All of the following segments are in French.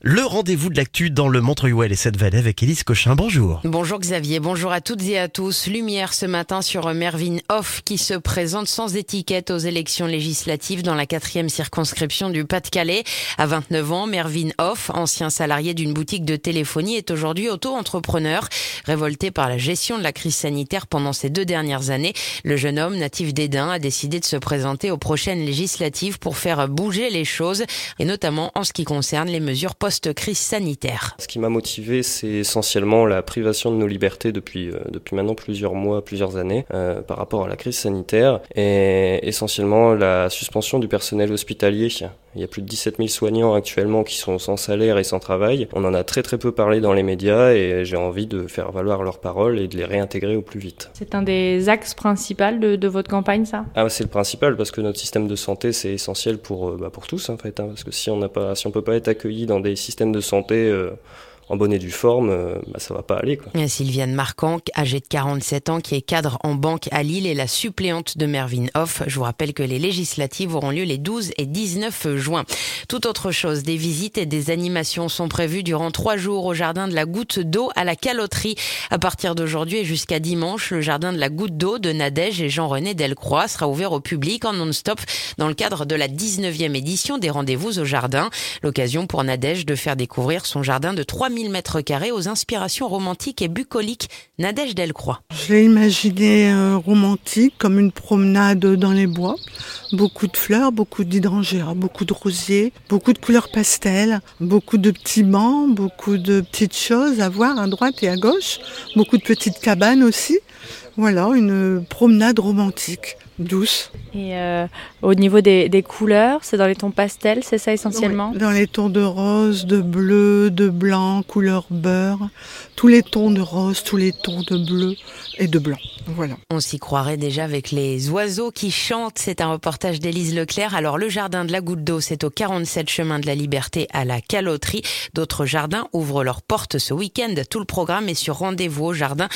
Le rendez-vous de l'actu dans le Montreuil et Cette-Vallée avec Élise Cochin. Bonjour. Bonjour Xavier, bonjour à toutes et à tous. Lumière ce matin sur Mervyn Hoff qui se présente sans étiquette aux élections législatives dans la 4e circonscription du Pas-de-Calais. À 29 ans, Mervyn Hoff, ancien salarié d'une boutique de téléphonie, est aujourd'hui auto-entrepreneur. Révolté par la gestion de la crise sanitaire pendant ces 2 dernières années, le jeune homme natif d'Esdin a décidé de se présenter aux prochaines législatives pour faire bouger les choses et notamment en ce qui concerne les mesures post-crise sanitaire. Ce qui m'a motivé, c'est essentiellement la privation de nos libertés depuis maintenant plusieurs mois, plusieurs années par rapport à la crise sanitaire et essentiellement la suspension du personnel hospitalier. Il y a plus de 17 000 soignants actuellement qui sont sans salaire et sans travail. On en a très peu parlé dans les médias et j'ai envie de faire valoir leurs paroles et de les réintégrer au plus vite. C'est un des axes principaux de votre campagne, ça ? C'est le principal parce que notre système de santé c'est essentiel pour tous en fait. Parce que si on peut pas être accueilli dans des systèmes de santé en bonne et due forme, ça va pas aller, quoi. Sylviane Marquand, âgée de 47 ans, qui est cadre en banque à Lille, est la suppléante de Mervyn Hoff. Je vous rappelle que les législatives auront lieu les 12 et 19 juin. Tout autre chose, des visites et des animations sont prévues durant 3 jours au jardin de la Goutte d'eau à la Caloterie. À partir d'aujourd'hui et jusqu'à dimanche, le jardin de la Goutte d'eau de Nadège et Jean-René Delcroix sera ouvert au public en non-stop dans le cadre de la 19e édition des rendez-vous au jardin. L'occasion pour Nadège de faire découvrir son jardin de 3000 mètres carrés aux inspirations romantiques et bucoliques. Nadège Delcroix. Je l'ai imaginé romantique, comme une promenade dans les bois. Beaucoup de fleurs, beaucoup d'hydrangeas, beaucoup de rosiers, beaucoup de couleurs pastel, beaucoup de petits bancs, beaucoup de petites choses à voir à droite et à gauche, beaucoup de petites cabanes aussi. Voilà, une promenade romantique, douce. Et au niveau des couleurs, c'est dans les tons pastels, c'est ça essentiellement ? Oui, dans les tons de rose, de bleu, de blanc, couleur beurre, tous les tons de rose, tous les tons de bleu et de blanc. Voilà. On s'y croirait déjà avec les oiseaux qui chantent. C'est un reportage d'Élise Leclerc. Alors le jardin de la Goutte d'eau, c'est au 47 chemin de la Liberté à la Caloterie. D'autres jardins ouvrent leurs portes ce week-end. Tout le programme est sur rendez-vous au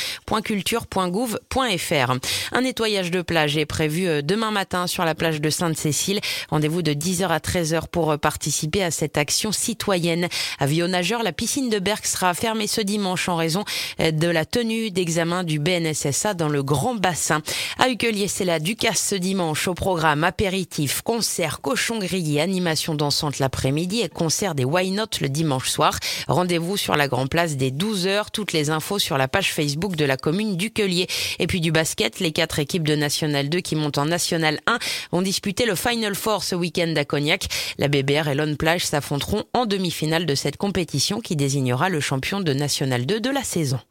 jardin.culture.gouv.fr. Un nettoyage de plage est prévu demain matin sur la plage de Sainte-Cécile. Rendez-vous de 10h à 13h pour participer à cette action citoyenne. Avis aux nageurs, la piscine de Berck sera fermée ce dimanche en raison de la tenue d'examen du BNSSA dans le grand bassin. À Uquelier, c'est la Ducasse ce dimanche. Au programme apéritif, concert, cochon grillé, animation dansante l'après-midi et concert des Why Not le dimanche soir. Rendez-vous sur la Grand Place dès 12h. Toutes les infos sur la page Facebook de la commune d'Uquelier. Et puis du basket, les 4 équipes de National 2 qui montent en National 1 vont disputer le Final Four ce week-end à Cognac. La BBR et Lone Plage s'affronteront en demi-finale de cette compétition qui désignera le champion de National 2 de la saison.